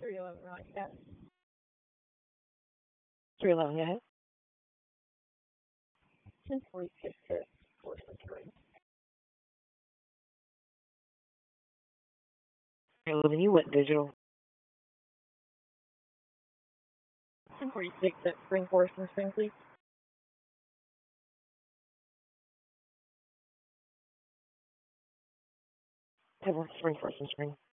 311, right? Yeah. 311, yeah. 1046 at Forest Green. 311, you went digital. 1046 at Spring Forest and Spring, please. Spring Forest and Spring.